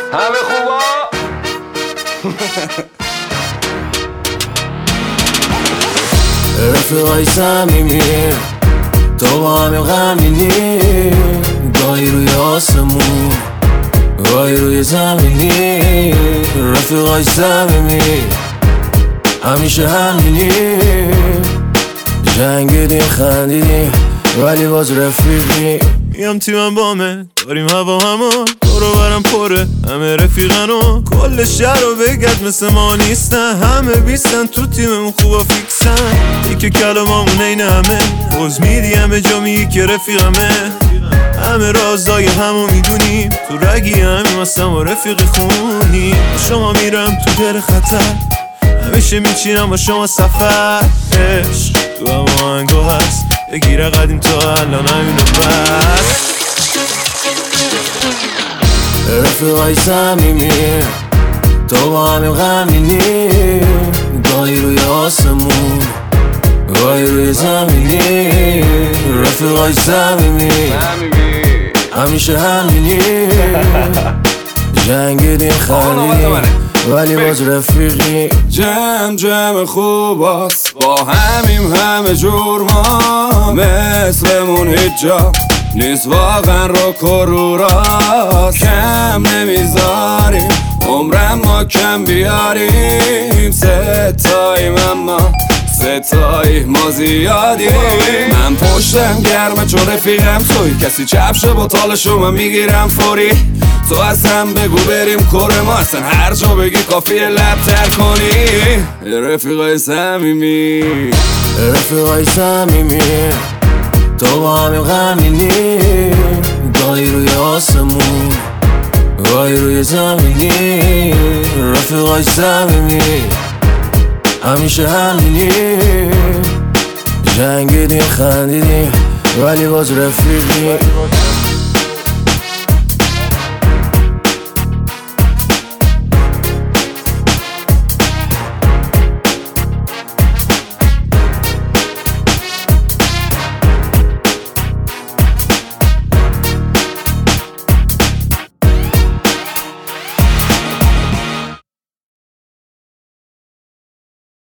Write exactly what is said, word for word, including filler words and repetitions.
همه خوبا رفیقای صمیمی تو با همین غمینی، گاهی روی آسمون گاهی روی زمینی. رفیقای صمیمی همیشه همینی، جنگیدیم خندیدیم ولی باز رفیقی. میام تیمم بامه داریم هوا همون دورو برم پره همه رفیقنو کل شهر رو بگرد مثل ما نیستن، همه بیستن تو تیممون خوبا فیکسن. یکی کلمامون این همه خوز میدی همه جا میگی که رفیقمه، همه رازای همو میدونیم تو رگی همیم هستم و رفیقی خونی. شما میرم تو در خطر همیشه میچینم با شما سفر، عشق تو هم آهنگو هست بگیره قدیم تا الان همینو بس. رفیقای صمیمی تو با همین غمینی، گاهی روی آسمون گاهی روی زمینی. رفیقای صمیمی همیشه همینی، جنگیدیم خندیدیم ولی باز رفیقی. جمع جمع خوباست با همیم همه جور ما، مثلمون هیچ جا نیست واقعا رو کروراست. کم نمیذاریم عمرم ما کم بیاریم، ستاییم اما ستایی ما زیادیم. من پشتم گرمه چون رفیقم توی، کسی چپشه با تالشو من میگیرم فوری. تو اصلا بگو بریم کره ما، اصلا هر جا بگی کافیه لب تر کنی. رفیقای صمیمی رفیقای صمیمی تو با همین غمینی، گاهی روی آسمون گاهی روی زمینی. رفیقای صمیمی همیشه همینی، جنگیدیم خندیدیم ولی باز رفیقی.